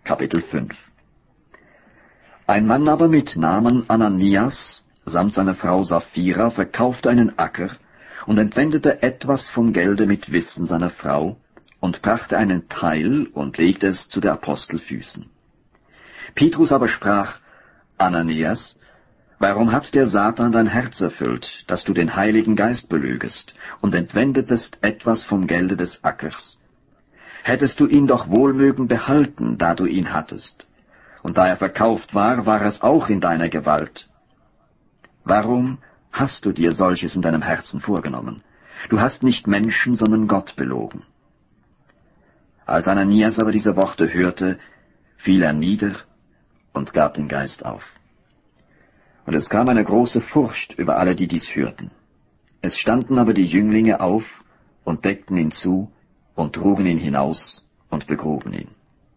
Kapitel 5. Ein Mann aber mit Namen Ananias samt seiner Frau Sapphira verkaufte einen Acker und entwendete etwas vom Gelde mit Wissen seiner Frau und brachte einen Teil und legte es zu der Apostelfüßen. Petrus aber sprach: Ananias, warum hat der Satan dein Herz erfüllt, dass du den Heiligen Geist belügest und entwendetest etwas vom Gelde des Ackers? Hättest du ihn doch wohlmögen behalten, da du ihn hattest. Und da er verkauft war, war es auch in deiner Gewalt. Warum hast du dir solches in deinem Herzen vorgenommen? Du hast nicht Menschen, sondern Gott belogen. Als Ananias aber diese Worte hörte, fiel er nieder und gab den Geist auf. Und es kam eine große Furcht über alle, die dies hörten. Es standen aber die Jünglinge auf und deckten ihn zu und trugen ihn hinaus und begruben ihn.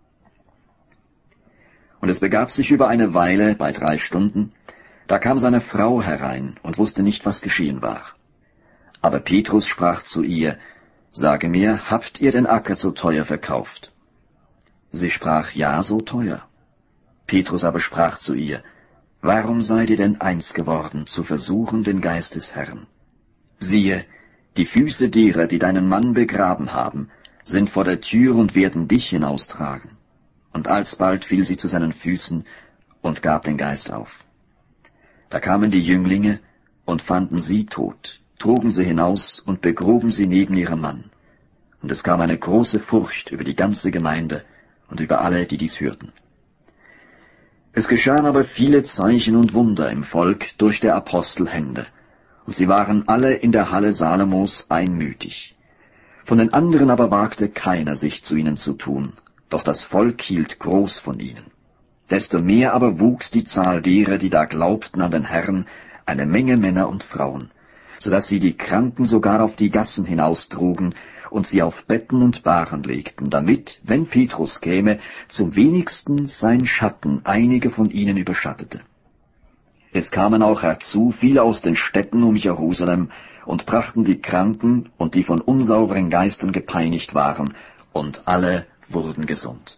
Und es begab sich über eine Weile, bei 3 Stunden, da kam seine Frau herein und wusste nicht, was geschehen war. Aber Petrus sprach zu ihr: Sage mir, habt ihr den Acker so teuer verkauft? Sie sprach: Ja, so teuer. Petrus aber sprach zu ihr: Warum seid ihr denn eins geworden, zu versuchen den Geist des Herrn? Siehe, die Füße derer, die deinen Mann begraben haben, sind vor der Tür und werden dich hinaustragen. Und alsbald fiel sie zu seinen Füßen und gab den Geist auf. Da kamen die Jünglinge und fanden sie tot, trugen sie hinaus und begruben sie neben ihrem Mann. Und es kam eine große Furcht über die ganze Gemeinde und über alle, die dies hörten. Es geschahen aber viele Zeichen und Wunder im Volk durch der Apostel Hände, und sie waren alle in der Halle Salomos einmütig. Von den anderen aber wagte keiner, sich zu ihnen zu tun, doch das Volk hielt groß von ihnen. Desto mehr aber wuchs die Zahl derer, die da glaubten an den Herrn, eine Menge Männer und Frauen, so dass sie die Kranken sogar auf die Gassen hinaustrugen und sie auf Betten und Bahren legten, damit, wenn Petrus käme, zum wenigsten sein Schatten einige von ihnen überschattete. Es kamen auch herzu viele aus den Städten um Jerusalem und brachten die Kranken und die von unsauberen Geistern gepeinigt waren, und alle wurden gesund.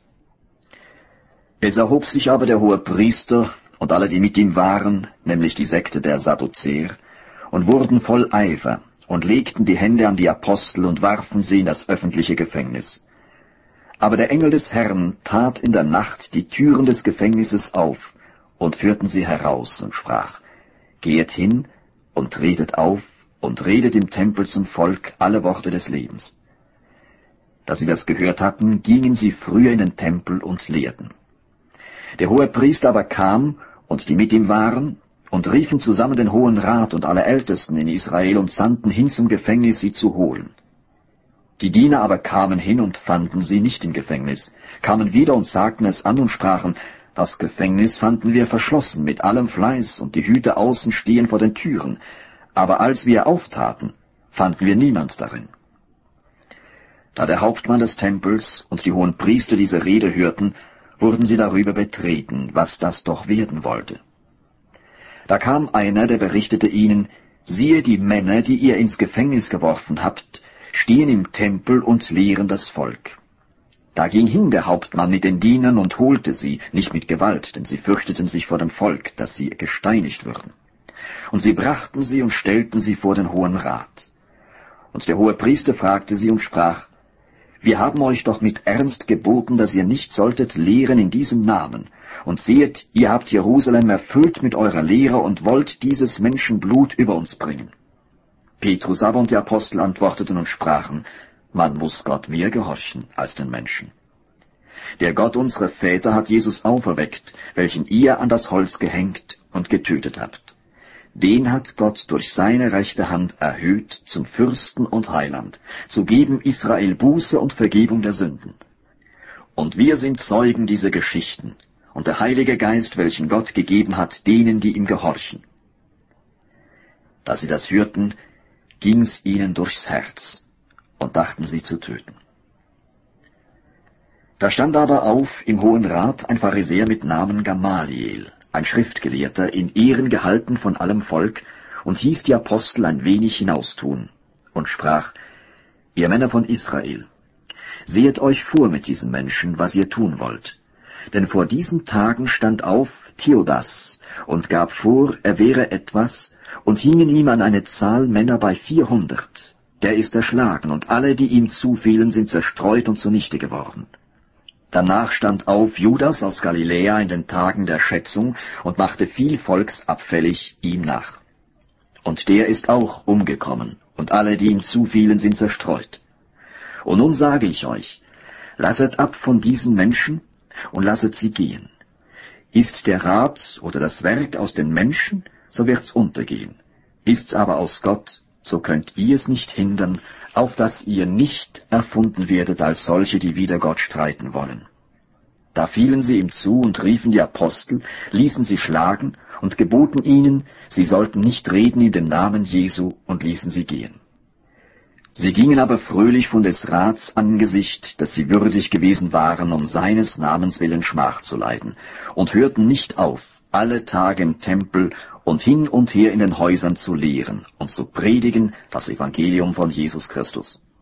Es erhob sich aber der Hohepriester und alle, die mit ihm waren, nämlich die Sekte der Sadduzäer, und wurden voll Eifer und legten die Hände an die Apostel und warfen sie in das öffentliche Gefängnis. Aber der Engel des Herrn tat in der Nacht die Türen des Gefängnisses auf und führten sie heraus und sprach: Gehet hin und tretet auf und redet im Tempel zum Volk alle Worte des Lebens. Da sie das gehört hatten, gingen sie früher in den Tempel und lehrten. Der Hohepriester aber kam, und die mit ihm waren, und riefen zusammen den Hohen Rat und alle Ältesten in Israel und sandten hin zum Gefängnis, sie zu holen. Die Diener aber kamen hin und fanden sie nicht im Gefängnis, kamen wieder und sagten es an und sprachen: Das Gefängnis fanden wir verschlossen mit allem Fleiß, und die Hüter außen stehen vor den Türen, aber als wir auftaten, fanden wir niemand darin. Da der Hauptmann des Tempels und die hohen Priester diese Rede hörten, wurden sie darüber betreten, was das doch werden wollte. Da kam einer, der berichtete ihnen: Siehe, die Männer, die ihr ins Gefängnis geworfen habt, stehen im Tempel und lehren das Volk. Da ging hin der Hauptmann mit den Dienern und holte sie, nicht mit Gewalt, denn sie fürchteten sich vor dem Volk, dass sie gesteinigt würden. Und sie brachten sie und stellten sie vor den Hohen Rat. Und der Hohepriester fragte sie und sprach: Wir haben euch doch mit Ernst geboten, dass ihr nicht solltet lehren in diesem Namen. Und sehet, ihr habt Jerusalem erfüllt mit eurer Lehre und wollt dieses Menschenblut über uns bringen. Petrus aber und die Apostel antworteten und sprachen: Man muss Gott mehr gehorchen als den Menschen. Der Gott unserer Väter hat Jesus auferweckt, welchen ihr an das Holz gehängt und getötet habt. Den hat Gott durch seine rechte Hand erhöht zum Fürsten und Heiland, zu geben Israel Buße und Vergebung der Sünden. Und wir sind Zeugen dieser Geschichten, und der Heilige Geist, welchen Gott gegeben hat, denen, die ihm gehorchen. Da sie das hörten, ging's ihnen durchs Herz, und dachten sie zu töten. Da stand aber auf im Hohen Rat ein Pharisäer mit Namen Gamaliel, ein Schriftgelehrter, in Ehren gehalten von allem Volk, und hieß die Apostel ein wenig hinaustun, und sprach: Ihr Männer von Israel, sehet euch vor mit diesen Menschen, was ihr tun wollt. denn vor diesen Tagen stand auf Theudas und gab vor, er wäre etwas, und hingen ihm an eine Zahl Männer bei 400. Der ist erschlagen, und alle, die ihm zufielen, sind zerstreut und zunichte geworden. Danach stand auf Judas aus Galiläa in den Tagen der Schätzung und machte viel Volks abfällig ihm nach. Und der ist auch umgekommen, und alle, die ihm zufielen, sind zerstreut. Und nun sage ich euch, lasset ab von diesen Menschen und lasset sie gehen. Ist der Rat oder das Werk aus den Menschen, so wird's untergehen. Ist's aber aus Gott, so könnt ihr es nicht hindern, auf dass ihr nicht erfunden werdet als solche, die wider Gott streiten wollen. Da fielen sie ihm zu und riefen die Apostel, ließen sie schlagen und geboten ihnen, sie sollten nicht reden in dem Namen Jesu, und ließen sie gehen. Sie gingen aber fröhlich von des Rats Angesicht, dass sie würdig gewesen waren, um seines Namens willen Schmach zu leiden, und hörten nicht auf, alle Tage im Tempel und hin und her in den Häusern zu lehren und zu predigen das Evangelium von Jesus Christus.